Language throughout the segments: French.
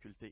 difficultés.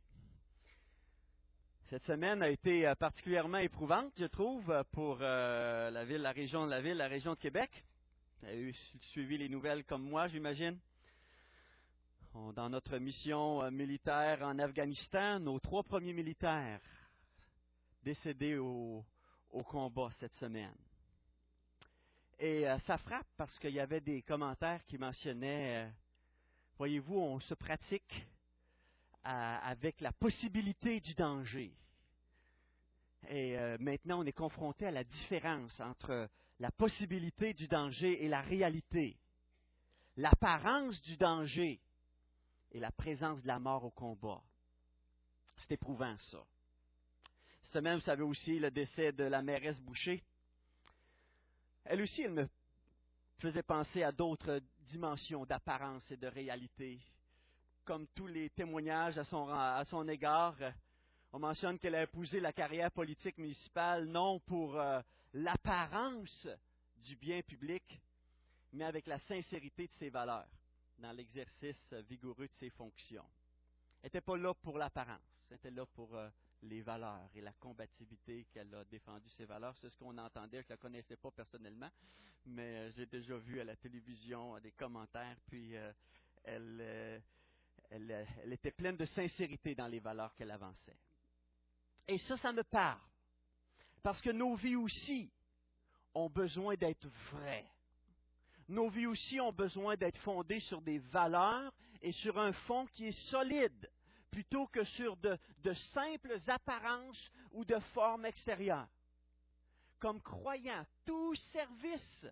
Cette semaine a été particulièrement éprouvante, je trouve, pour la région de Québec. Vous avez suivi les nouvelles comme moi, j'imagine. Dans notre mission militaire en Afghanistan, nos 3 premiers militaires décédés au combat cette semaine. Et ça frappe parce qu'il y avait des commentaires qui mentionnaient, voyez-vous, on se pratique avec la possibilité du danger. Et maintenant, on est confronté à la différence entre la possibilité du danger et la réalité. L'apparence du danger et la présence de la mort au combat. C'est éprouvant, ça. Cette semaine, vous savez aussi le décès de la mairesse Boucher. Elle aussi, elle me faisait penser à d'autres dimensions d'apparence et de réalité. Comme tous les témoignages à son égard, on mentionne qu'elle a épousé la carrière politique municipale, non pour l'apparence du bien public, mais avec la sincérité de ses valeurs, dans l'exercice vigoureux de ses fonctions. Elle n'était pas là pour l'apparence, elle était là pour les valeurs et la combativité qu'elle a défendu ses valeurs. C'est ce qu'on entendait, je ne la connaissais pas personnellement, mais j'ai déjà vu à la télévision des commentaires, puis elle était pleine de sincérité dans les valeurs qu'elle avançait. Et ça me parle. Parce que nos vies aussi ont besoin d'être vraies. Nos vies aussi ont besoin d'être fondées sur des valeurs et sur un fond qui est solide, plutôt que sur de simples apparences ou de formes extérieures. Comme croyants, tout service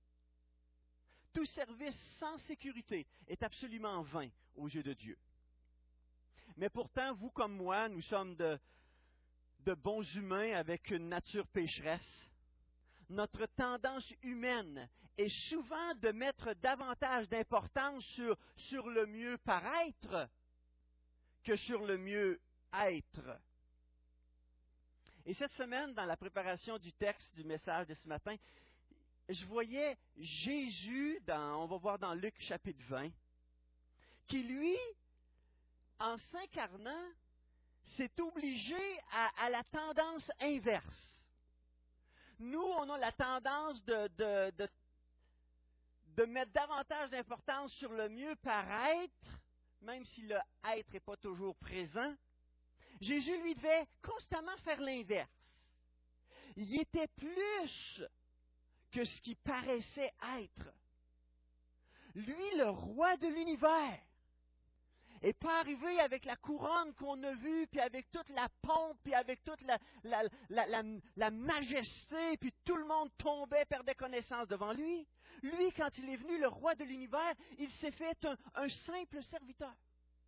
sans sécurité est absolument vain aux yeux de Dieu. Mais pourtant, vous comme moi, nous sommes de bons humains avec une nature pécheresse. Notre tendance humaine est souvent de mettre davantage d'importance sur le mieux paraître que sur le mieux être. Et cette semaine, dans la préparation du texte du message de ce matin, je voyais Jésus, on va voir dans Luc chapitre 20, qui lui, en s'incarnant, s'est obligé à la tendance inverse. Nous, on a la tendance de mettre davantage d'importance sur le mieux paraître, même si le être n'est pas toujours présent. Jésus, lui, devait constamment faire l'inverse. Il était plus que ce qui paraissait être. Lui, le roi de l'univers, n'est pas arrivé avec la couronne qu'on a vue, puis avec toute la pompe, puis avec toute la majesté, puis tout le monde tombait, perdait connaissance devant lui. Lui, quand il est venu, le roi de l'univers, il s'est fait un simple serviteur.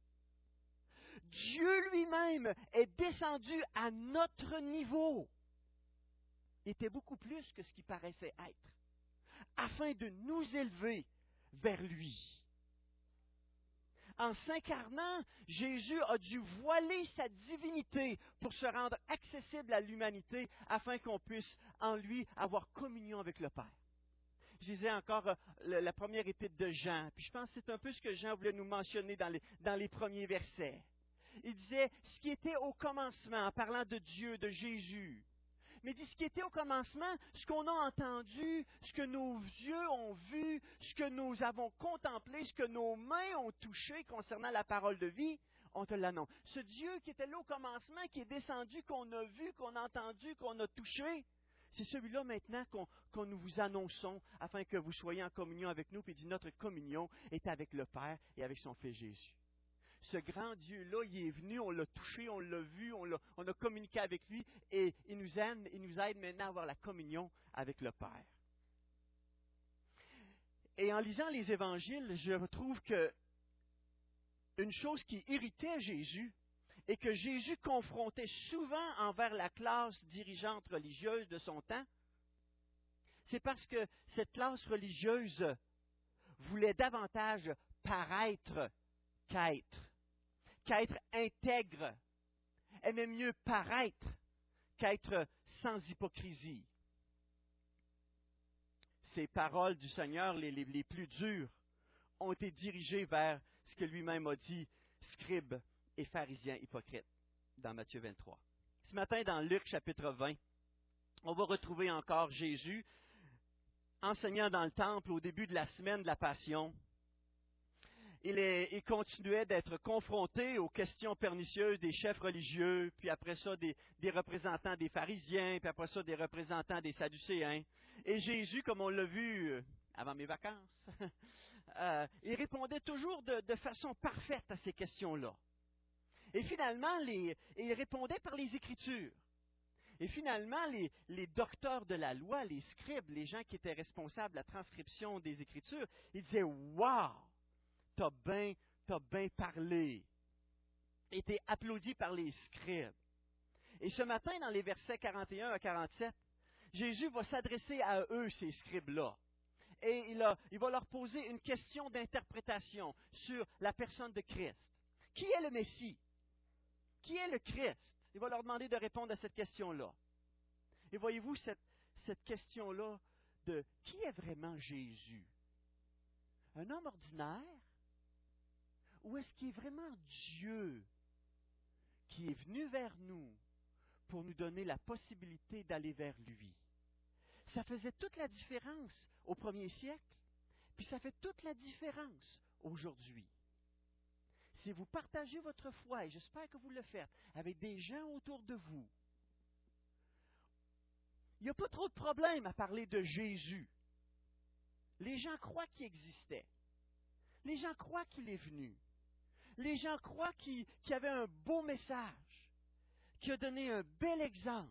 Dieu lui-même est descendu à notre niveau. Il était beaucoup plus que ce qui paraissait être, afin de nous élever vers lui. En s'incarnant, Jésus a dû voiler sa divinité pour se rendre accessible à l'humanité afin qu'on puisse en lui avoir communion avec le Père. Je disais encore la première épître de Jean, puis je pense que c'est un peu ce que Jean voulait nous mentionner dans les premiers versets. Il disait ce qui était au commencement, en parlant de Dieu, de Jésus. Mais il dit ce qui était au commencement, ce qu'on a entendu, ce que nos yeux ont vu, ce que nous avons contemplé, ce que nos mains ont touché concernant la parole de vie, on te l'annonce. Ce Dieu qui était là au commencement, qui est descendu, qu'on a vu, qu'on a entendu, qu'on a touché, c'est celui-là maintenant qu'on nous vous annonçons afin que vous soyez en communion avec nous. Puis il dit notre communion est avec le Père et avec son Fils Jésus. Ce grand Dieu-là, il est venu, on l'a touché, on l'a vu, on a communiqué avec lui et il nous aide maintenant à avoir la communion avec le Père. Et en lisant les évangiles, je trouve que une chose qui irritait Jésus et que Jésus confrontait souvent envers la classe dirigeante religieuse de son temps, c'est parce que cette classe religieuse voulait davantage paraître qu'être intègre, aimait mieux paraître qu'être sans hypocrisie. Ces paroles du Seigneur, les plus dures, ont été dirigées vers ce que lui-même a dit, scribes et pharisiens hypocrites, dans Matthieu 23. Ce matin, dans Luc chapitre 20, on va retrouver encore Jésus enseignant dans le temple au début de la semaine de la Passion. Il continuait d'être confronté aux questions pernicieuses des chefs religieux, puis après ça des représentants des pharisiens, puis après ça des représentants des sadducéens. Et Jésus, comme on l'a vu avant mes vacances, il répondait toujours de façon parfaite à ces questions-là. Et finalement, il répondait par les Écritures. Et finalement, les docteurs de la loi, les scribes, les gens qui étaient responsables de la transcription des Écritures, ils disaient « Wow! T'as bien parlé! » Et t'es applaudi par les scribes. Et ce matin, dans les versets 41 à 47, Jésus va s'adresser à eux, ces scribes-là. Et il va leur poser une question d'interprétation sur la personne de Christ. Qui est le Messie? Qui est le Christ? Il va leur demander de répondre à cette question-là. Et voyez-vous, cette question-là de qui est vraiment Jésus? Un homme ordinaire? Ou est-ce qu'il est vraiment Dieu qui est venu vers nous pour nous donner la possibilité d'aller vers lui? Ça faisait toute la différence au premier siècle, puis ça fait toute la différence aujourd'hui. Si vous partagez votre foi, et j'espère que vous le faites, avec des gens autour de vous, il n'y a pas trop de problème à parler de Jésus. Les gens croient qu'il existait. Les gens croient qu'il est venu. Les gens croient qu'il avait un beau message, qu'il a donné un bel exemple.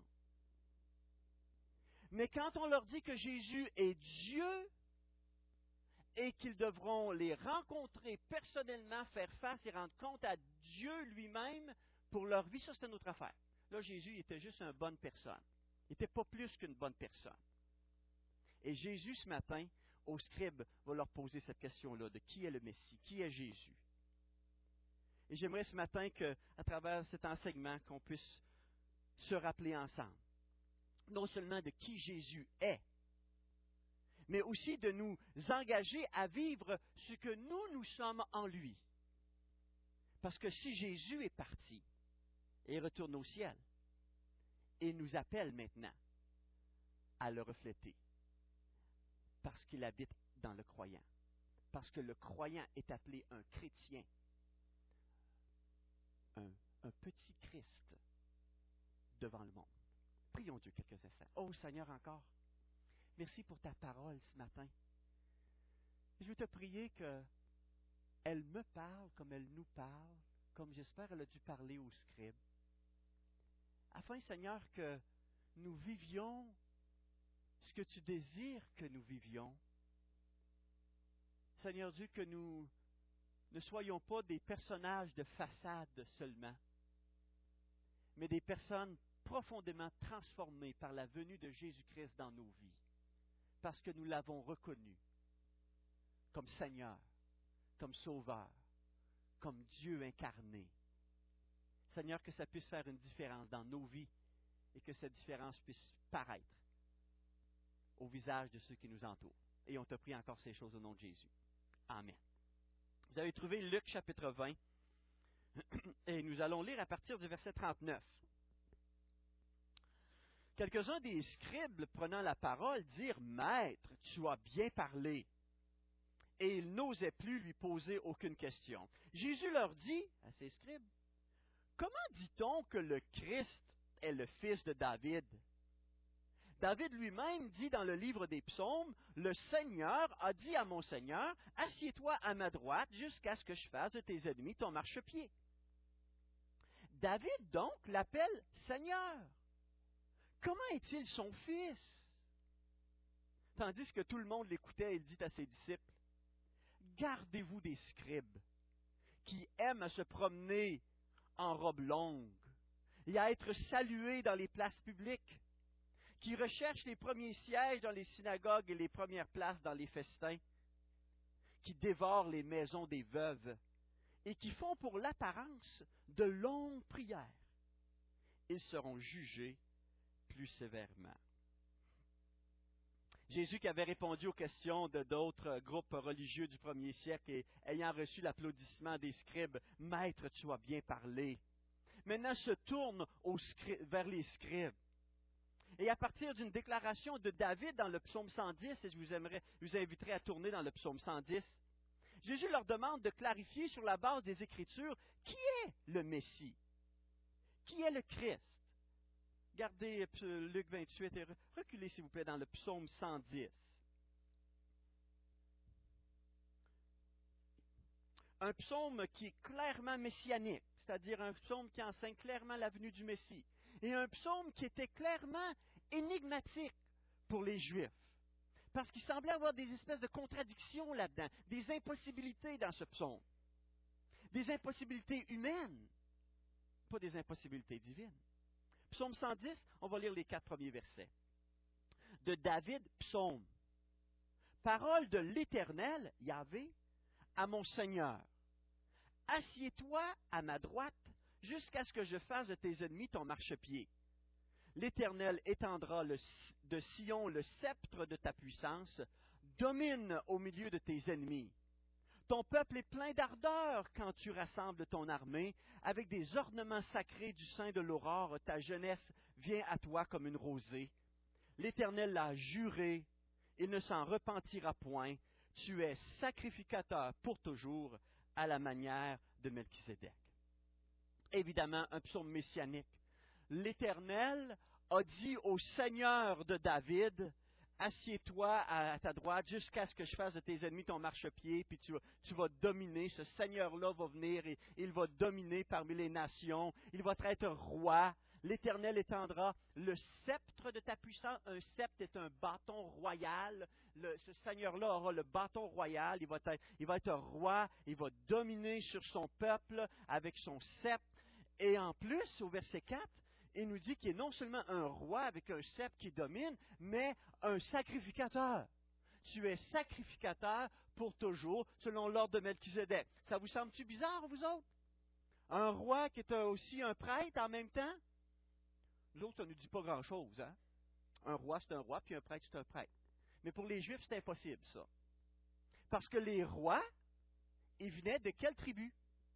Mais quand on leur dit que Jésus est Dieu et qu'ils devront les rencontrer personnellement, faire face et rendre compte à Dieu lui-même pour leur vie, ça c'est une autre affaire. Là, Jésus il était juste une bonne personne. Il n'était pas plus qu'une bonne personne. Et Jésus, ce matin, aux scribes, va leur poser cette question-là de qui est le Messie, qui est Jésus. Et j'aimerais ce matin qu'à travers cet enseignement, qu'on puisse se rappeler ensemble, non seulement de qui Jésus est, mais aussi de nous engager à vivre ce que nous sommes en lui. Parce que si Jésus est parti et retourne au ciel, il nous appelle maintenant à le refléter. Parce qu'il habite dans le croyant. Parce que le croyant est appelé un chrétien. Un petit Christ devant le monde. Prions Dieu quelques instants. Oh Seigneur, encore, merci pour ta parole ce matin. Je veux te prier qu'elle me parle comme elle nous parle, comme j'espère elle a dû parler aux scribes. Afin, Seigneur, que nous vivions ce que tu désires que nous vivions. Seigneur Dieu, que nous ne soyons pas des personnages de façade seulement, mais des personnes profondément transformées par la venue de Jésus-Christ dans nos vies, parce que nous l'avons reconnu comme Seigneur, comme Sauveur, comme Dieu incarné. Seigneur, que ça puisse faire une différence dans nos vies et que cette différence puisse paraître au visage de ceux qui nous entourent. Et on te prie encore ces choses au nom de Jésus. Amen. Vous avez trouvé Luc chapitre 20 et nous allons lire à partir du verset 39. Quelques-uns des scribes prenant la parole dirent « Maître, tu as bien parlé ». Et ils n'osaient plus lui poser aucune question. Jésus leur dit à ces scribes « Comment dit-on que le Christ est le fils de David ?» David lui-même dit dans le livre des psaumes, « Le Seigneur a dit à mon Seigneur, assieds-toi à ma droite jusqu'à ce que je fasse de tes ennemis ton marchepied. » David donc l'appelle Seigneur. Comment est-il son fils? Tandis que tout le monde l'écoutait, il dit à ses disciples, « Gardez-vous des scribes qui aiment à se promener en robe longue et à être salués dans les places publiques, qui recherchent les premiers sièges dans les synagogues et les premières places dans les festins, qui dévorent les maisons des veuves et qui font pour l'apparence de longues prières. Ils seront jugés plus sévèrement. » Jésus qui avait répondu aux questions de d'autres groupes religieux du premier siècle et ayant reçu l'applaudissement des scribes, « Maître, tu as bien parlé », maintenant se tourne vers les scribes. Et à partir d'une déclaration de David dans le psaume 110, et je vous inviterai à tourner dans le psaume 110, Jésus leur demande de clarifier sur la base des Écritures qui est le Messie, qui est le Christ. Gardez Luc 28 et reculez s'il vous plaît dans le psaume 110. Un psaume qui est clairement messianique, c'est-à-dire un psaume qui enseigne clairement la venue du Messie. Et un psaume qui était clairement énigmatique pour les Juifs. Parce qu'il semblait avoir des espèces de contradictions là-dedans, des impossibilités dans ce psaume. Des impossibilités humaines, pas des impossibilités divines. Psaume 110, on va lire les 4 premiers versets. De David, psaume. Parole de l'Éternel, Yahvé, à mon Seigneur. Assieds-toi à ma droite jusqu'à ce que je fasse de tes ennemis ton marchepied. L'Éternel étendra de Sion le sceptre de ta puissance, domine au milieu de tes ennemis. Ton peuple est plein d'ardeur quand tu rassembles ton armée, avec des ornements sacrés du sein de l'aurore, ta jeunesse vient à toi comme une rosée. L'Éternel l'a juré, il ne s'en repentira point, tu es sacrificateur pour toujours, à la manière de Melchisédek. Évidemment, un psaume messianique. L'Éternel a dit au Seigneur de David, assieds-toi à ta droite jusqu'à ce que je fasse de tes ennemis ton marchepied, puis tu vas dominer. Ce Seigneur-là va venir et il va dominer parmi les nations. Il va être roi. L'Éternel étendra le sceptre de ta puissance. Un sceptre est un bâton royal. Ce Seigneur-là aura le bâton royal. Il va être roi. Il va dominer sur son peuple avec son sceptre. Et en plus, au verset 4, il nous dit qu'il est non seulement un roi avec un sceptre qui domine, mais un sacrificateur. Tu es sacrificateur pour toujours, selon l'ordre de Melchisédek. Ça vous semble-tu bizarre, vous autres? Un roi qui est aussi un prêtre en même temps? L'autre, ça ne nous dit pas grand-chose, hein? Un roi, c'est un roi, puis un prêtre, c'est un prêtre. Mais pour les Juifs, c'est impossible, ça. Parce que les rois, ils venaient de quelle tribu?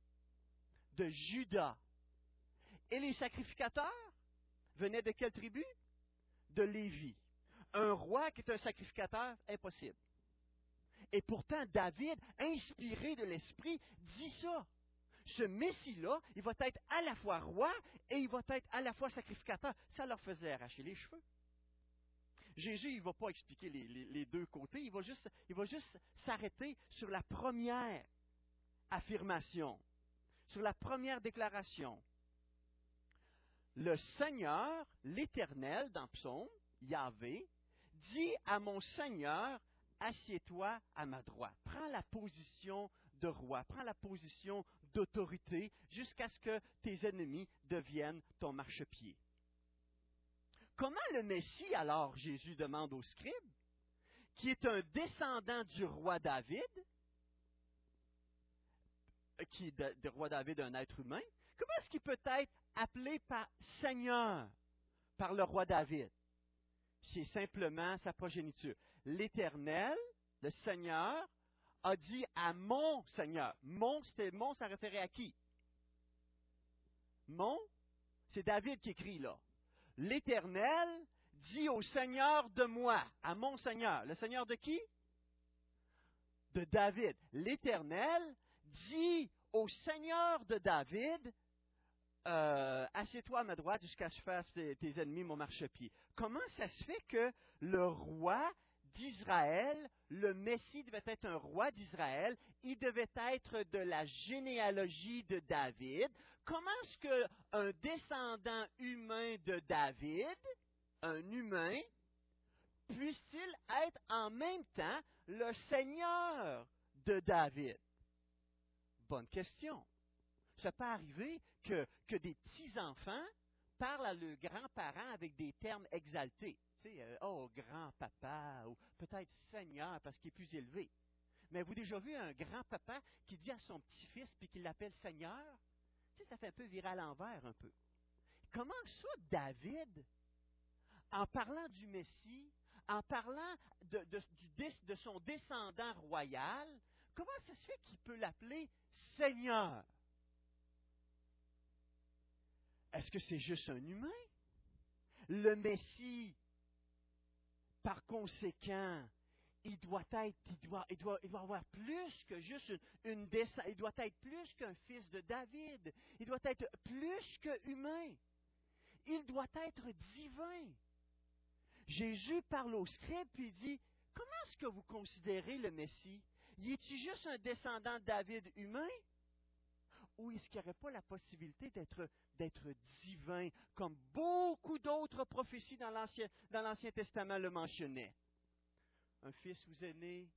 De Juda. Et les sacrificateurs venaient de quelle tribu? De Lévi. Un roi qui est un sacrificateur, impossible. Et pourtant, David, inspiré de l'Esprit, dit ça. Ce Messie-là, il va être à la fois roi et il va être à la fois sacrificateur. Ça leur faisait arracher les cheveux. Jésus, il ne va pas expliquer les deux côtés, il va juste s'arrêter sur la première affirmation, sur la première déclaration. Le Seigneur, l'Éternel, dans Psaume, Yahvé, dit à mon Seigneur, assieds-toi à ma droite. Prends la position de roi, prends la position d'autorité jusqu'à ce que tes ennemis deviennent ton marchepied. Comment le Messie, alors, Jésus demande aux scribes, qui est un descendant du roi David, qui est le roi David, un être humain, comment est-ce qu'il peut être appelé par Seigneur par le roi David? C'est simplement sa progéniture. L'Éternel, le Seigneur, a dit à mon Seigneur. Mon, ça référait à qui? Mon, c'est David qui écrit là. L'Éternel dit au Seigneur de moi, à mon Seigneur. Le Seigneur de qui? De David. L'Éternel dit au Seigneur de David, assieds-toi à ma droite jusqu'à ce que je fasse tes ennemis mon marchepied. Comment ça se fait que le roi d'Israël, le Messie devait être un roi d'Israël, il devait être de la généalogie de David? Comment est-ce qu'un descendant humain de David, un humain, puisse-t-il être en même temps le Seigneur de David? Bonne question. Ça peut arriver que des petits-enfants parlent à leurs grands-parents avec des termes exaltés. Tu sais, grand-papa, ou peut-être Seigneur parce qu'il est plus élevé. Mais avez-vous déjà vu un grand-papa qui dit à son petit-fils puis qui l'appelle Seigneur? Tu sais, ça fait un peu virer à l'envers un peu. Comment ça, David, en parlant du Messie, en parlant de son descendant royal, comment ça se fait qu'il peut l'appeler Seigneur? Est-ce que c'est juste un humain? Le Messie, par conséquent, il doit avoir plus que juste une descendance. Il doit être plus qu'un fils de David. Il doit être plus que humain. Il doit être divin. Jésus parle aux scribes puis il dit, comment est-ce que vous considérez le Messie? Y est-il juste un descendant de David humain? Ou est-ce qu'il n'y aurait pas la possibilité d'être divin, comme beaucoup d'autres prophéties dans l'Ancien Testament le mentionnaient? Un fils vous est né,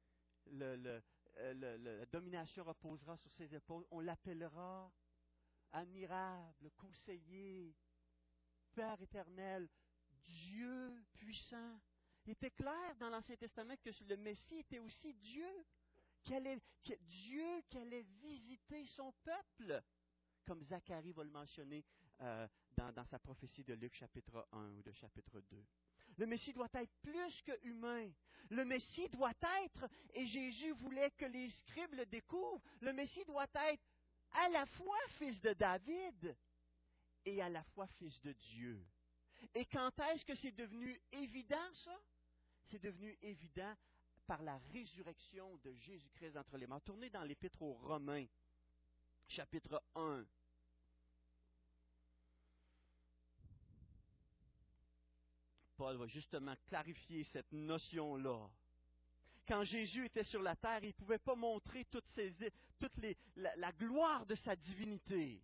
la domination reposera sur ses épaules, on l'appellera admirable, conseiller, Père éternel, Dieu puissant. Il était clair dans l'Ancien Testament que le Messie était aussi Dieu. Dieu qui allait visiter son peuple, comme Zacharie va le mentionner dans sa prophétie de Luc chapitre 1 ou de chapitre 2. Le Messie doit être plus que humain. Le Messie doit être, et Jésus voulait que les scribes le découvrent, le Messie doit être à la fois fils de David et à la fois fils de Dieu. Et quand est-ce que c'est devenu évident, ça? C'est devenu évident par la résurrection de Jésus-Christ d'entre les morts. Tournez dans l'Épître aux Romains, chapitre 1. Paul va justement clarifier cette notion-là. Quand Jésus était sur la terre, il ne pouvait pas montrer la gloire de sa divinité.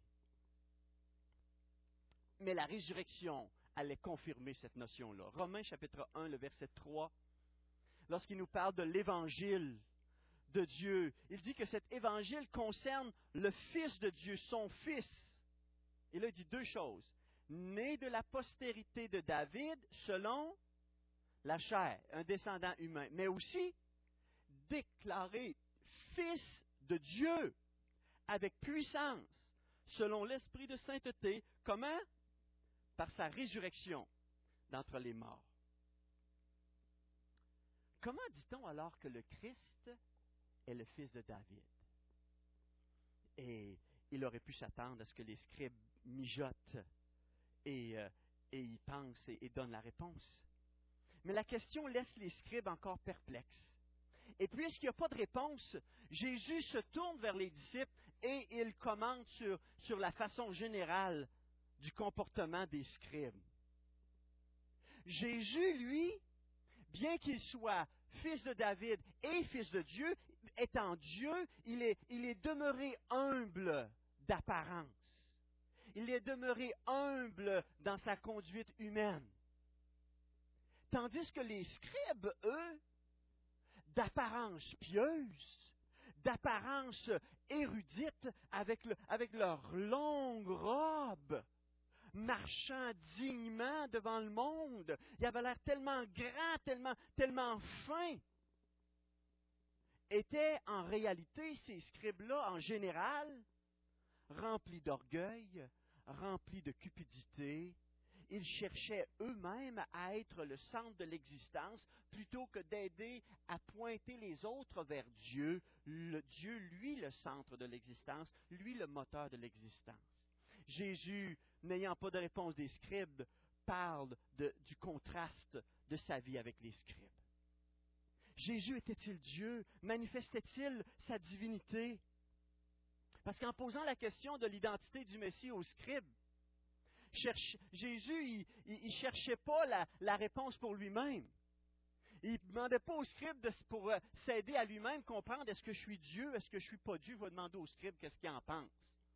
Mais la résurrection allait confirmer cette notion-là. Romains chapitre 1, le verset 3, lorsqu'il nous parle de l'Évangile de Dieu, il dit que cet Évangile concerne le Fils de Dieu, son Fils. Et là, il dit deux choses. Né de la postérité de David selon la chair, un descendant humain, mais aussi déclaré Fils de Dieu avec puissance, selon l'Esprit de sainteté. Comment? Par sa résurrection d'entre les morts. Comment dit-on alors que le Christ est le fils de David? Et il aurait pu s'attendre à ce que les scribes mijotent et y pensent et donnent la réponse. Mais la question laisse les scribes encore perplexes. Et puisqu'il n'y a pas de réponse, Jésus se tourne vers les disciples et il commente sur la façon générale du comportement des scribes. Jésus, lui, bien qu'il soit fils de David et fils de Dieu, étant Dieu, il est demeuré humble d'apparence. Il est demeuré humble dans sa conduite humaine. Tandis que les scribes, eux, d'apparence pieuse, d'apparence érudite, avec leur longue robe, marchant dignement devant le monde. Il avait l'air tellement grand, tellement fin. Étaient en réalité, ces scribes-là, en général, remplis d'orgueil, remplis de cupidité. Ils cherchaient eux-mêmes à être le centre de l'existence plutôt que d'aider à pointer les autres vers Dieu. Dieu, lui, le centre de l'existence, lui, le moteur de l'existence. Jésus, n'ayant pas de réponse des scribes, parle du contraste de sa vie avec les scribes. Jésus était-il Dieu? Manifestait-il sa divinité? Parce qu'en posant la question de l'identité du Messie aux scribes, Jésus, il ne cherchait pas la réponse pour lui-même. Il ne demandait pas aux scribes pour s'aider à lui-même comprendre est-ce que je suis Dieu, est-ce que je ne suis pas Dieu. Il va demander aux scribes qu'est-ce qu'ils en pensent.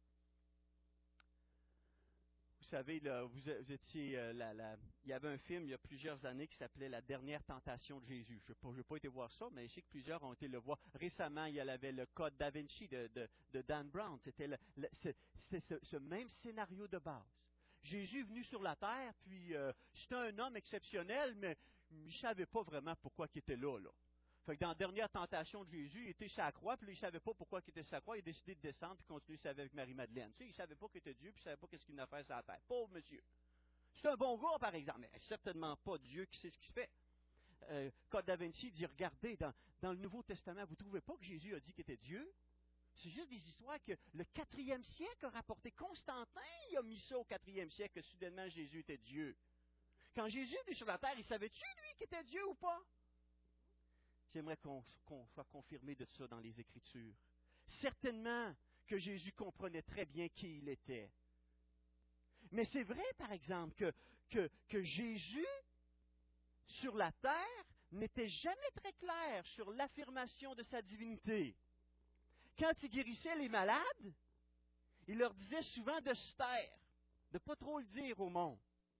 Vous savez, là, vous étiez, il y avait un film il y a plusieurs années qui s'appelait La dernière tentation de Jésus. Je n'ai pas été voir ça, mais je sais que plusieurs ont été le voir. Récemment, il y avait le Code Da Vinci de Dan Brown. C'était ce même scénario de base. Jésus est venu sur la terre, puis c'était un homme exceptionnel, mais il ne savait pas vraiment pourquoi il était là. Fait que dans la dernière tentation de Jésus, il était sur la croix, puis là, il ne savait pas pourquoi il était sur la croix, il a décidé de descendre et continuer sa vie avec Marie-Madeleine. Tu sais, il ne savait pas qu'il était Dieu, puis il ne savait pas qu'est-ce qu'il venait faire sur la terre. Pauvre monsieur. C'est un bon gars, par exemple, mais certainement pas Dieu qui sait ce qui se fait. Code da Vinci dit, regardez, dans le Nouveau Testament, vous ne trouvez pas que Jésus a dit qu'il était Dieu? C'est juste des histoires que le 4e siècle a rapporté. Constantin, il a mis ça au 4e siècle, que soudainement Jésus était Dieu. Quand Jésus est sur la terre, il savait-tu, lui, qu'il était Dieu ou pas? J'aimerais qu'on soit confirmé de ça dans les Écritures. Certainement que Jésus comprenait très bien qui il était. Mais c'est vrai, par exemple, que Jésus, sur la terre, n'était jamais très clair sur l'affirmation de sa divinité. Quand il guérissait les malades, il leur disait souvent de se taire, de ne pas trop le dire au monde.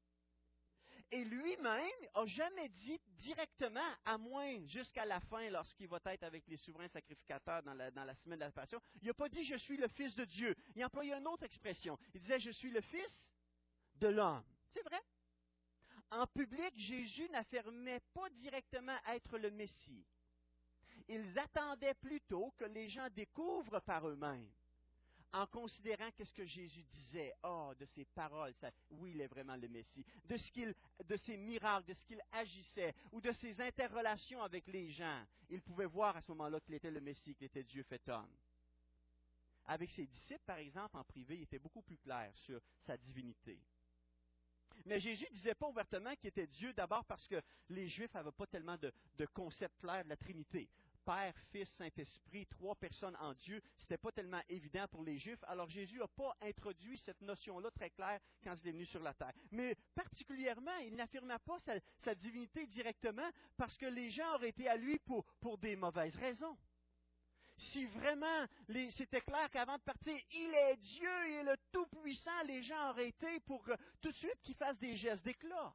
Et lui-même n'a jamais dit directement, à moins jusqu'à la fin, lorsqu'il va être avec les souverains sacrificateurs dans la semaine de la Passion, il n'a pas dit « je suis le Fils de Dieu ». Il a employé une autre expression. Il disait « je suis le Fils de l'homme ». C'est vrai. En public, Jésus n'affirmait pas directement être le Messie. Ils attendaient plutôt que les gens découvrent par eux-mêmes, en considérant qu'est-ce que Jésus disait. De ses paroles, oui, il est vraiment le Messie. De ses miracles, de ce qu'il agissait, ou de ses interrelations avec les gens. Ils pouvaient voir à ce moment-là qu'il était le Messie, qu'il était Dieu fait homme. Avec ses disciples, par exemple, en privé, il était beaucoup plus clair sur sa divinité. Mais Jésus ne disait pas ouvertement qu'il était Dieu, d'abord parce que les Juifs n'avaient pas tellement de concept clair de la Trinité. Père, Fils, Saint-Esprit, 3 personnes en Dieu, ce n'était pas tellement évident pour les Juifs. Alors Jésus n'a pas introduit cette notion-là très claire quand il est venu sur la terre. Mais particulièrement, il n'affirmait pas sa divinité directement parce que les gens auraient été à lui pour des mauvaises raisons. Si vraiment c'était clair qu'avant de partir, il est Dieu, il est le Tout-Puissant, les gens auraient été pour tout de suite qu'il fasse des gestes d'éclat.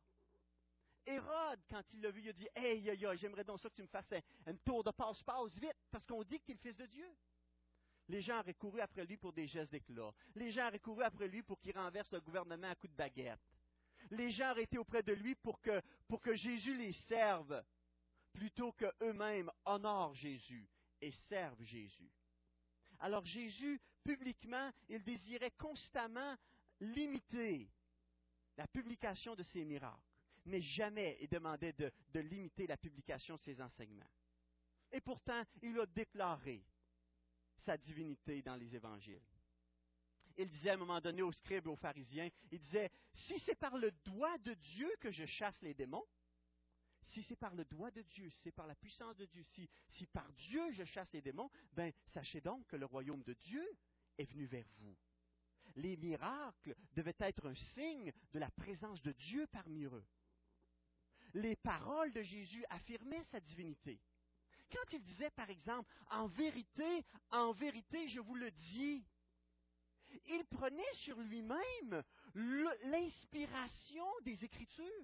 Hérode, quand il l'a vu, il a dit « Hey, j'aimerais donc ça que tu me fasses un tour de passe-passe vite, parce qu'on dit que tu es le Fils de Dieu. » Les gens auraient couru après lui pour des gestes d'éclat. Les gens auraient couru après lui pour qu'il renverse le gouvernement à coups de baguette. Les gens auraient été auprès de lui pour que Jésus les serve, plutôt qu'eux-mêmes honorent Jésus et servent Jésus. Alors Jésus, publiquement, il désirait constamment limiter la publication de ses miracles, mais jamais il demandait de limiter la publication de ses enseignements. Et pourtant, il a déclaré sa divinité dans les évangiles. Il disait à un moment donné aux scribes et aux pharisiens, il disait, « Si c'est par le doigt de Dieu que je chasse les démons, si c'est par le doigt de Dieu, si c'est par la puissance de Dieu, si par Dieu je chasse les démons, sachez donc que le royaume de Dieu est venu vers vous. » Les miracles devaient être un signe de la présence de Dieu parmi eux. Les paroles de Jésus affirmaient sa divinité. Quand il disait, par exemple, en vérité, je vous le dis, il prenait sur lui-même l'inspiration des Écritures.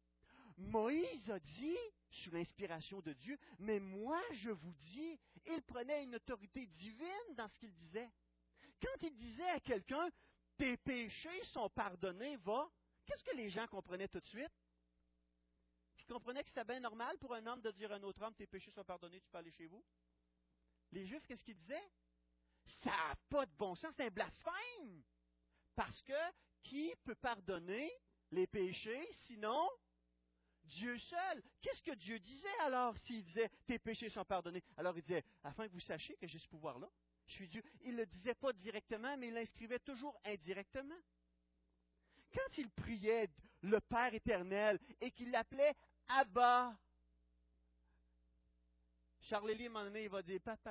Moïse a dit, sous l'inspiration de Dieu, mais moi je vous dis, il prenait une autorité divine dans ce qu'il disait. Quand il disait à quelqu'un, tes péchés sont pardonnés, va, qu'est-ce que les gens comprenaient tout de suite? Ils comprenaient que c'était bien normal pour un homme de dire à un autre homme, tes péchés sont pardonnés, tu peux aller chez vous? Les Juifs, qu'est-ce qu'ils disaient? Ça n'a pas de bon sens, c'est un blasphème! Parce que qui peut pardonner les péchés, sinon Dieu seul? Qu'est-ce que Dieu disait alors s'il disait, tes péchés sont pardonnés? Alors il disait, afin que vous sachiez que j'ai ce pouvoir-là, je suis Dieu. Il ne le disait pas directement, mais il l'inscrivait toujours indirectement. Quand il priait le Père éternel et qu'il l'appelait Abba, Charles Élie, à un moment donné, il va dire papa,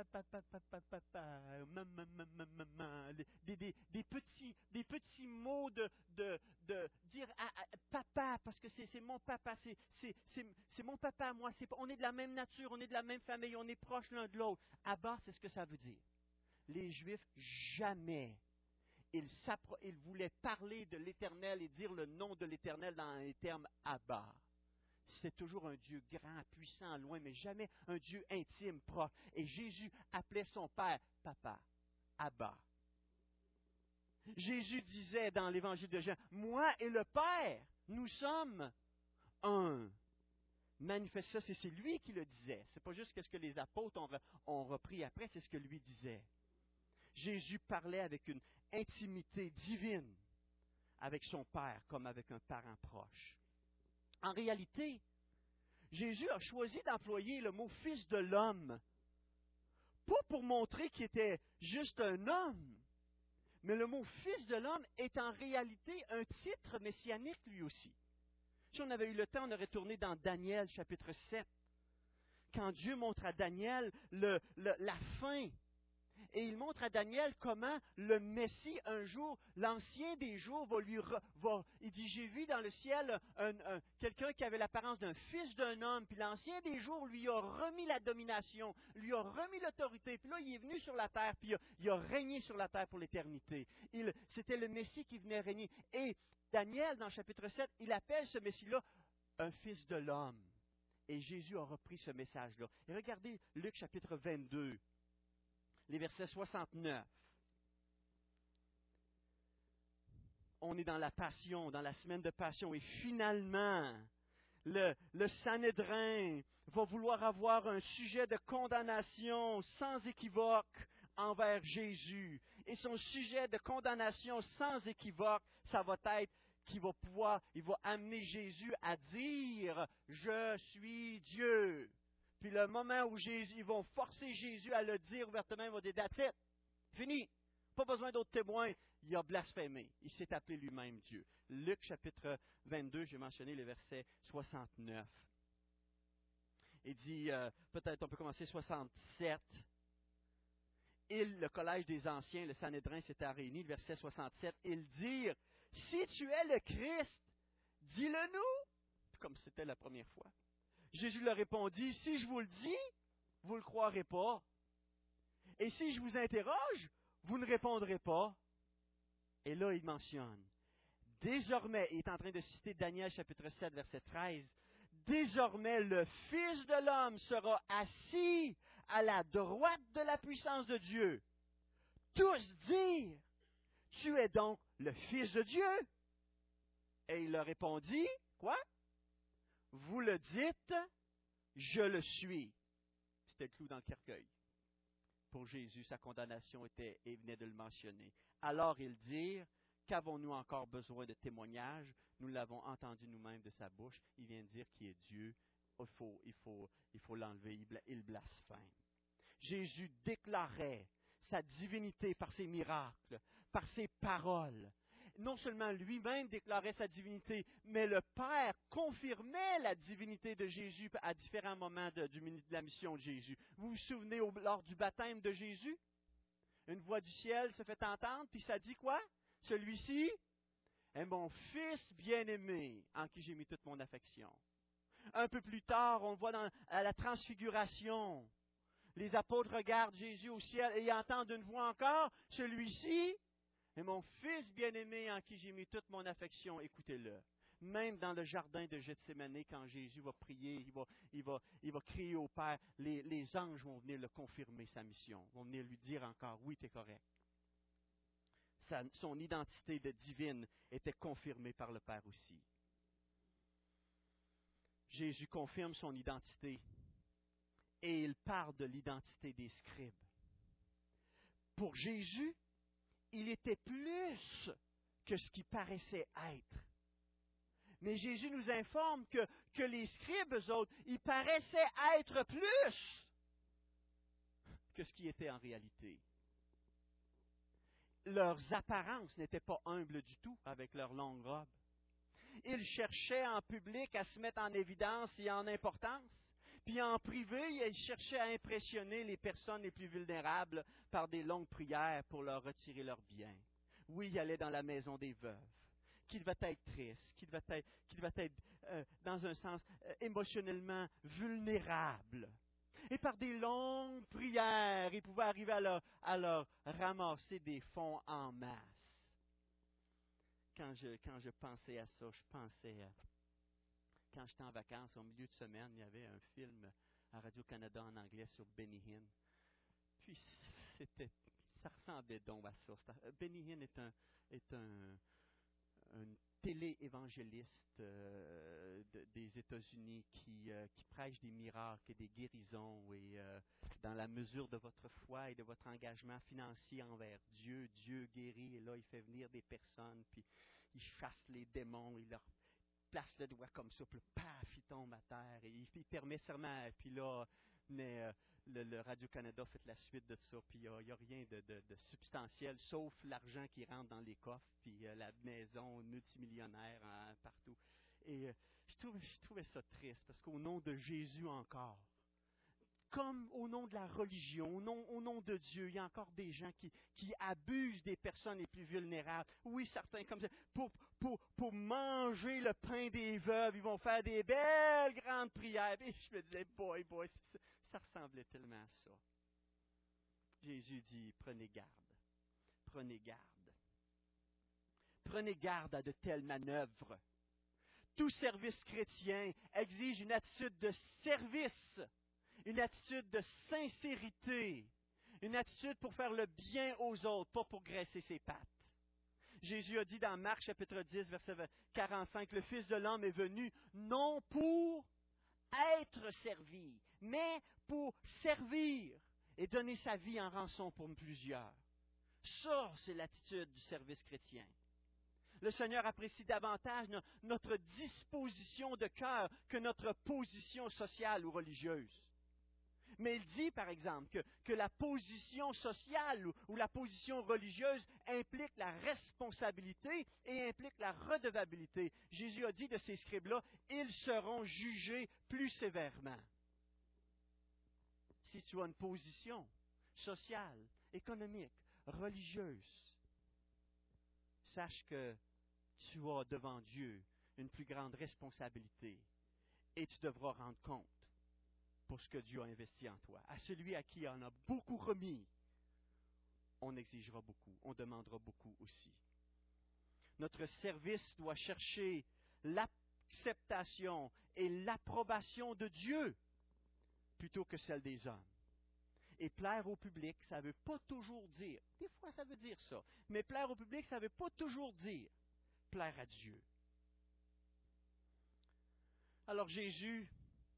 maman, des petits mots de dire papa, parce que c'est mon papa, c'est mon papa, moi, on est de la même nature, on est de la même famille, on est proches l'un de l'autre. Abba, c'est ce que ça veut dire. Les Juifs, jamais, ils voulaient parler de l'Éternel et dire le nom de l'Éternel dans les termes Abba. C'est toujours un Dieu grand, puissant, loin, mais jamais un Dieu intime, proche. Et Jésus appelait son Père Papa, Abba. Jésus disait dans l'Évangile de Jean, « Moi et le Père, nous sommes un. » Manifeste ça, c'est lui qui le disait. Ce n'est pas juste ce que les apôtres ont repris après, c'est ce que lui disait. Jésus parlait avec une intimité divine avec son Père, comme avec un parent proche. En réalité, Jésus a choisi d'employer le mot fils de l'homme, pas pour montrer qu'il était juste un homme, mais le mot fils de l'homme est en réalité un titre messianique lui aussi. Si on avait eu le temps, on aurait tourné dans Daniel chapitre 7, quand Dieu montre à Daniel la fin. Et il montre à Daniel comment le Messie, un jour, l'ancien des jours, il dit, j'ai vu dans le ciel quelqu'un qui avait l'apparence d'un fils d'un homme, puis l'ancien des jours lui a remis la domination, lui a remis l'autorité, puis là, il est venu sur la terre, puis il a régné sur la terre pour l'éternité. C'était le Messie qui venait régner. Et Daniel, dans le chapitre 7, il appelle ce Messie-là un fils de l'homme. Et Jésus a repris ce message-là. Et regardez Luc chapitre 22. Les versets 69. On est dans la passion, dans la semaine de passion, et finalement, le Sanhédrin va vouloir avoir un sujet de condamnation sans équivoque envers Jésus. Et son sujet de condamnation sans équivoque, ça va être il va amener Jésus à dire « Je suis Dieu ». Puis le moment où ils vont forcer Jésus à le dire ouvertement, ils vont dire « That's it, fini, pas besoin d'autres témoins ». Il a blasphémé, il s'est appelé lui-même Dieu. Luc chapitre 22, j'ai mentionné le verset 69. Il dit, peut-être on peut commencer 67. Le collège des anciens, le Sanhédrin s'était réuni, le verset 67, ils dirent « Si tu es le Christ, dis-le-nous ». Comme c'était la première fois. Jésus leur répondit, si je vous le dis, vous ne le croirez pas. Et si je vous interroge, vous ne répondrez pas. Et là, il mentionne, désormais, il est en train de citer Daniel chapitre 7, verset 13, désormais le Fils de l'homme sera assis à la droite de la puissance de Dieu. Tous dirent, tu es donc le Fils de Dieu. Et il leur répondit, quoi? Vous le dites, je le suis. C'était le clou dans le cercueil. Pour Jésus, sa condamnation il venait de le mentionner. Alors ils dirent, qu'avons-nous encore besoin de témoignages? Nous l'avons entendu nous-mêmes de sa bouche. Il vient de dire qu'il est Dieu. Il faut l'enlever. Il blasphème. Jésus déclarait sa divinité par ses miracles, par ses paroles. Non seulement lui-même déclarait sa divinité, mais le Père confirmait la divinité de Jésus à différents moments de la mission de Jésus. Vous vous souvenez lors du baptême de Jésus? Une voix du ciel se fait entendre, puis ça dit quoi? Celui-ci est mon Fils bien-aimé, en qui j'ai mis toute mon affection. Un peu plus tard, on le voit à la transfiguration. Les apôtres regardent Jésus au ciel et ils entendent une voix encore. Celui-ci est mon Fils bien-aimé en qui j'ai mis toute mon affection. Écoutez-le. Même dans le jardin de Gethsémani, quand Jésus va prier, il va crier au Père, les anges vont venir le confirmer sa mission, vont venir lui dire encore, oui, tu es correct. Son identité de divine était confirmée par le Père aussi. Jésus confirme son identité et il parle de l'identité des scribes. Pour Jésus, il était plus que ce qu'il paraissait être. Mais Jésus nous informe que les scribes, eux autres, ils paraissaient être plus que ce qui était en réalité. Leurs apparences n'étaient pas humbles du tout avec leurs longues robes. Ils cherchaient en public à se mettre en évidence et en importance. Puis en privé, ils cherchaient à impressionner les personnes les plus vulnérables par des longues prières pour leur retirer leurs biens. Oui, ils allaient dans la maison des veuves, qui devait être triste, qui devait être dans un sens, émotionnellement vulnérable. Et par des longues prières, ils pouvaient arriver à leur ramasser des fonds en masse. Quand je pensais à ça, je pensais à... Quand j'étais en vacances, au milieu de semaine, il y avait un film à Radio-Canada en anglais sur Benny Hinn. Puis, ça ressemblait donc à ça. Benny Hinn est un télé-évangéliste des États-Unis qui prêche des miracles et des guérisons. Et dans la mesure de votre foi et de votre engagement financier envers Dieu, Dieu guérit. Et là, il fait venir des personnes, puis il chasse les démons, il leur place le doigt comme ça, puis paf, il tombe à terre, et il permet serment, puis là, mais le Radio-Canada fait la suite de ça, puis il n'y a rien de substantiel, sauf l'argent qui rentre dans les coffres, puis la maison multimillionnaire partout. Et je trouvais ça triste, parce qu'au nom de Jésus encore, comme au nom de la religion, au nom de Dieu, il y a encore des gens qui abusent des personnes les plus vulnérables. Oui, certains comme ça. Pour manger le pain des veuves, ils vont faire des belles grandes prières. Et je me disais, boy, ça ressemblait tellement à ça. Jésus dit, prenez garde. Prenez garde. Prenez garde à de telles manœuvres. Tout service chrétien exige une attitude de service. Une attitude de sincérité, une attitude pour faire le bien aux autres, pas pour graisser ses pattes. Jésus a dit dans Marc chapitre 10, verset 45, le Fils de l'homme est venu non pour être servi, mais pour servir et donner sa vie en rançon pour plusieurs. Ça, c'est l'attitude du service chrétien. Le Seigneur apprécie davantage notre disposition de cœur que notre position sociale ou religieuse. Mais il dit, par exemple, que la position sociale ou la position religieuse implique la responsabilité et implique la redevabilité. Jésus a dit de ces scribes-là, ils seront jugés plus sévèrement. Si tu as une position sociale, économique, religieuse, sache que tu as devant Dieu une plus grande responsabilité et tu devras rendre compte pour ce que Dieu a investi en toi. À celui à qui on a beaucoup remis, on exigera beaucoup, on demandera beaucoup aussi. Notre service doit chercher l'acceptation et l'approbation de Dieu plutôt que celle des hommes. Et plaire au public, ça ne veut pas toujours dire, des fois ça veut dire ça, mais plaire au public, ça ne veut pas toujours dire plaire à Dieu. Alors Jésus,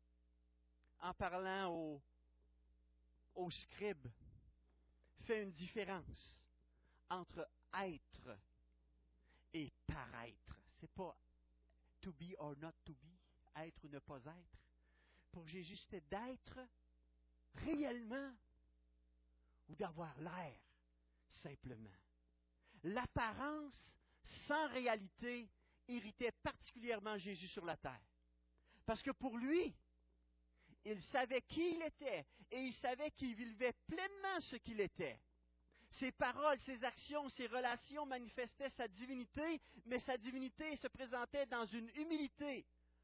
en parlant aux scribes, fait une différence entre être et paraître. C'est pas to be or not to be, être ou ne pas être. Pour Jésus, c'était d'être réellement ou d'avoir l'air simplement. L'apparence sans réalité irritait particulièrement Jésus sur la terre. Parce que pour lui, il savait qui il était et il savait qu'il vivait pleinement ce qu'il était. Ses paroles, ses actions, ses relations manifestaient sa divinité, mais sa divinité se présentait dans une humilité.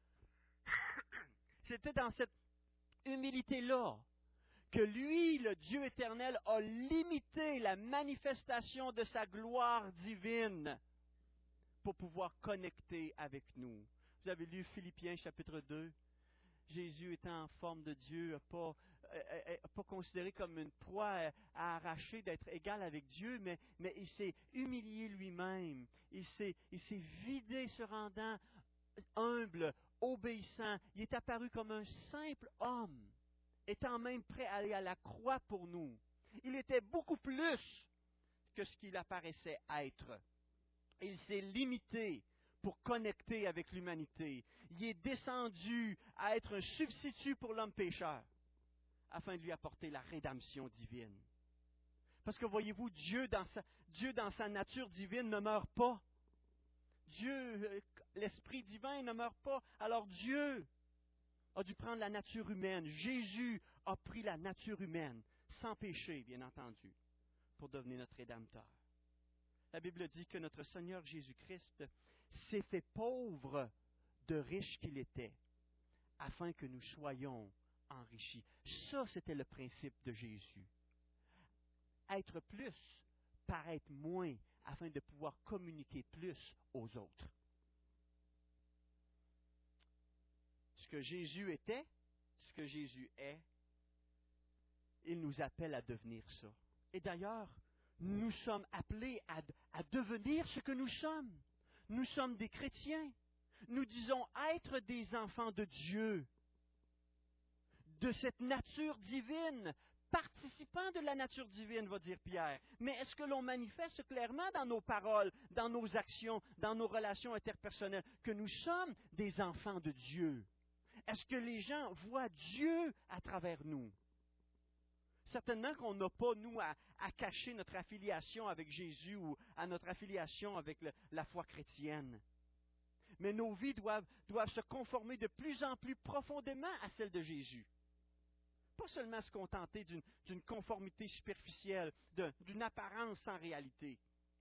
C'était dans cette humilité-là que lui, le Dieu éternel, a limité la manifestation de sa gloire divine pour pouvoir connecter avec nous. Vous avez lu Philippiens chapitre 2. Jésus étant en forme de Dieu, n'a pas considéré comme une proie à arracher d'être égal avec Dieu, mais il s'est humilié lui-même. Il s'est vidé se rendant humble, obéissant. Il est apparu comme un simple homme, étant même prêt à aller à la croix pour nous. Il était beaucoup plus que ce qu'il apparaissait être. Il s'est limité pour connecter avec l'humanité. Il est descendu à être un substitut pour l'homme pécheur, afin de lui apporter la rédemption divine. Parce que voyez-vous, Dieu dans sa nature divine ne meurt pas. Dieu, l'Esprit divin ne meurt pas. Alors Dieu a dû prendre la nature humaine. Jésus a pris la nature humaine, sans péché, bien entendu, pour devenir notre Rédempteur. La Bible dit que notre Seigneur Jésus-Christ s'est fait pauvre de riche qu'il était, afin que nous soyons enrichis. Ça, c'était le principe de Jésus. Être plus, paraître moins, afin de pouvoir communiquer plus aux autres. Ce que Jésus était, ce que Jésus est, il nous appelle à devenir ça. Et d'ailleurs, nous sommes appelés à devenir ce que nous sommes. Nous sommes des chrétiens. Nous disons être des enfants de Dieu, de cette nature divine, participants de la nature divine, va dire Pierre. Mais est-ce que l'on manifeste clairement dans nos paroles, dans nos actions, dans nos relations interpersonnelles, que nous sommes des enfants de Dieu? Est-ce que les gens voient Dieu à travers nous? Certainement qu'on n'a pas, nous, à cacher notre affiliation avec Jésus ou à notre affiliation avec la foi chrétienne. Mais nos vies doivent se conformer de plus en plus profondément à celle de Jésus. Pas seulement se contenter d'une conformité superficielle, d'une apparence sans réalité.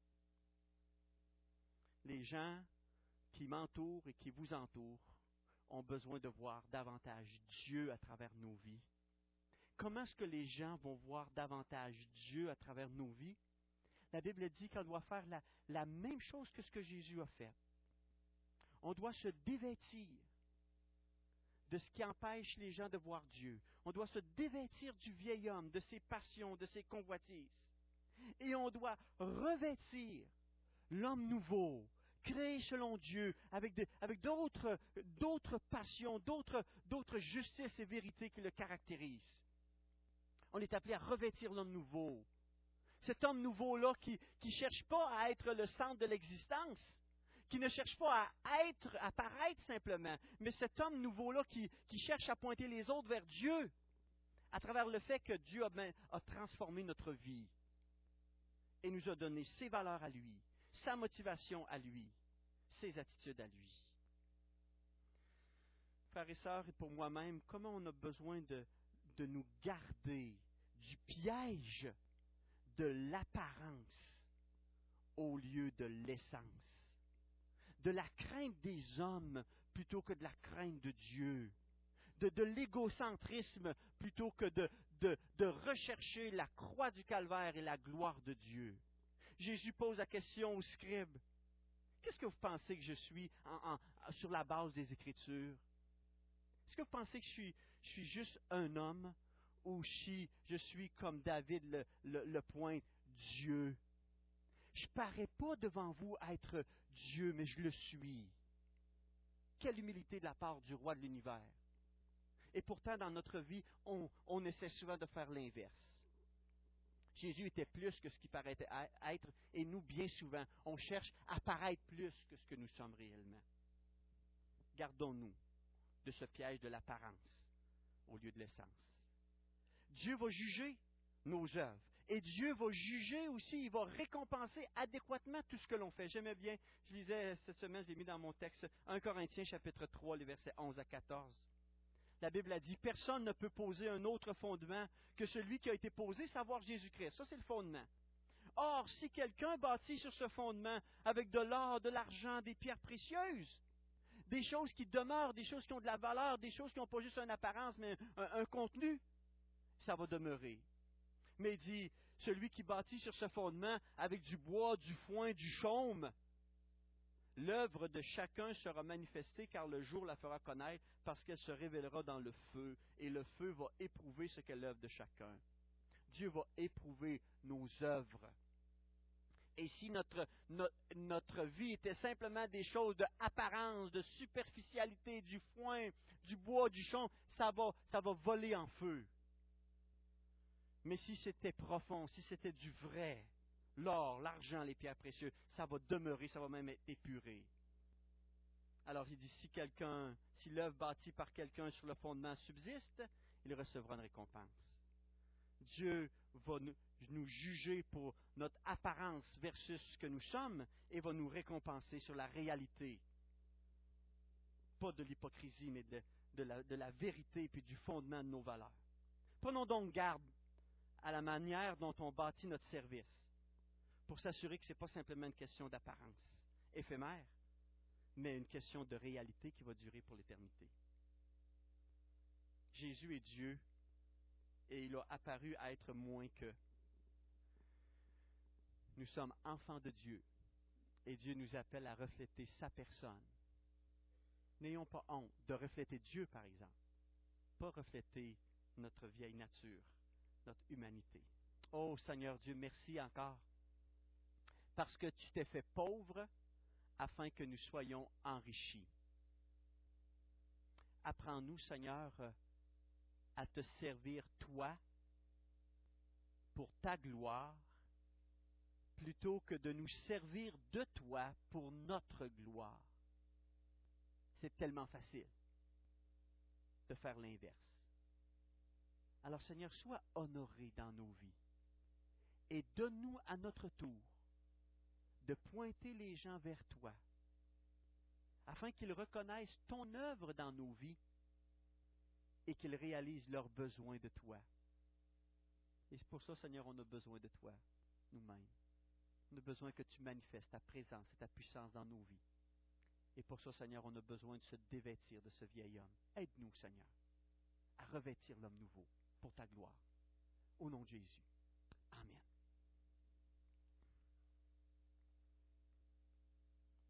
Les gens qui m'entourent et qui vous entourent ont besoin de voir davantage Dieu à travers nos vies. Comment est-ce que les gens vont voir davantage Dieu à travers nos vies? La Bible dit qu'on doit faire la même chose que ce que Jésus a fait. On doit se dévêtir de ce qui empêche les gens de voir Dieu. On doit se dévêtir du vieil homme, de ses passions, de ses convoitises. Et on doit revêtir l'homme nouveau, créé selon Dieu, avec d'autres passions, d'autres justices et vérités qui le caractérisent. On est appelé à revêtir l'homme nouveau. Cet homme nouveau-là qui ne cherche pas à être le centre de l'existence, qui ne cherche pas à paraître simplement, mais cet homme nouveau-là qui cherche à pointer les autres vers Dieu, à travers le fait que Dieu a transformé notre vie et nous a donné ses valeurs à lui, sa motivation à lui, ses attitudes à lui. Frères et sœurs, et pour moi-même, comment on a besoin de nous garder du piège de l'apparence au lieu de l'essence, de la crainte des hommes plutôt que de la crainte de Dieu, de l'égocentrisme plutôt que de rechercher la croix du calvaire et la gloire de Dieu. Jésus pose la question aux scribes. Qu'est-ce que vous pensez que je suis sur la base des Écritures? Est-ce que vous pensez que je suis juste un homme ou je suis comme David le pointe, Dieu? Je ne parais pas devant vous être Dieu, mais je le suis. Quelle humilité de la part du roi de l'univers. Et pourtant, dans notre vie, on essaie souvent de faire l'inverse. Jésus était plus que ce qu'il paraissait être, et nous, bien souvent, on cherche à paraître plus que ce que nous sommes réellement. Gardons-nous de ce piège de l'apparence au lieu de l'essence. Dieu va juger nos œuvres. Et Dieu va juger aussi, il va récompenser adéquatement tout ce que l'on fait. J'aimais bien, je lisais cette semaine, je l'ai mis dans mon texte, 1 Corinthiens chapitre 3, les versets 11 à 14. La Bible a dit, personne ne peut poser un autre fondement que celui qui a été posé, savoir Jésus-Christ. Ça, c'est le fondement. Or, si quelqu'un bâtit sur ce fondement avec de l'or, de l'argent, des pierres précieuses, des choses qui demeurent, des choses qui ont de la valeur, des choses qui n'ont pas juste une apparence, mais un contenu, ça va demeurer. Mais il dit, celui qui bâtit sur ce fondement avec du bois, du foin, du chaume, l'œuvre de chacun sera manifestée car le jour la fera connaître parce qu'elle se révélera dans le feu et le feu va éprouver ce qu'est l'œuvre de chacun. Dieu va éprouver nos œuvres. Et si notre vie était simplement des choses de apparence, de superficialité, du foin, du bois, du chaume, ça va voler en feu. Mais si c'était profond, si c'était du vrai, l'or, l'argent, les pierres précieuses, ça va demeurer, ça va même être épuré. Alors il dit, si l'œuvre bâtie par quelqu'un sur le fondement subsiste, il recevra une récompense. Dieu va nous juger pour notre apparence versus ce que nous sommes et va nous récompenser sur la réalité. Pas de l'hypocrisie, mais de la vérité et du fondement de nos valeurs. Prenons donc garde à la manière dont on bâtit notre service, pour s'assurer que ce n'est pas simplement une question d'apparence éphémère, mais une question de réalité qui va durer pour l'éternité. Jésus est Dieu, et il a apparu à être moins que. Nous sommes enfants de Dieu, et Dieu nous appelle à refléter sa personne. N'ayons pas honte de refléter Dieu, par exemple, pas refléter notre vieille nature, notre humanité. Oh Seigneur Dieu, merci encore, parce que tu t'es fait pauvre afin que nous soyons enrichis. Apprends-nous, Seigneur, à te servir toi pour ta gloire, plutôt que de nous servir de toi pour notre gloire. C'est tellement facile de faire l'inverse. Alors Seigneur, sois honoré dans nos vies et donne-nous à notre tour de pointer les gens vers toi, afin qu'ils reconnaissent ton œuvre dans nos vies et qu'ils réalisent leurs besoins de toi. Et c'est pour ça, Seigneur, on a besoin de toi, nous-mêmes. On a besoin que tu manifestes ta présence et ta puissance dans nos vies. Et pour ça, Seigneur, on a besoin de se dévêtir de ce vieil homme. Aide-nous, Seigneur, à revêtir l'homme nouveau pour ta gloire. Au nom de Jésus.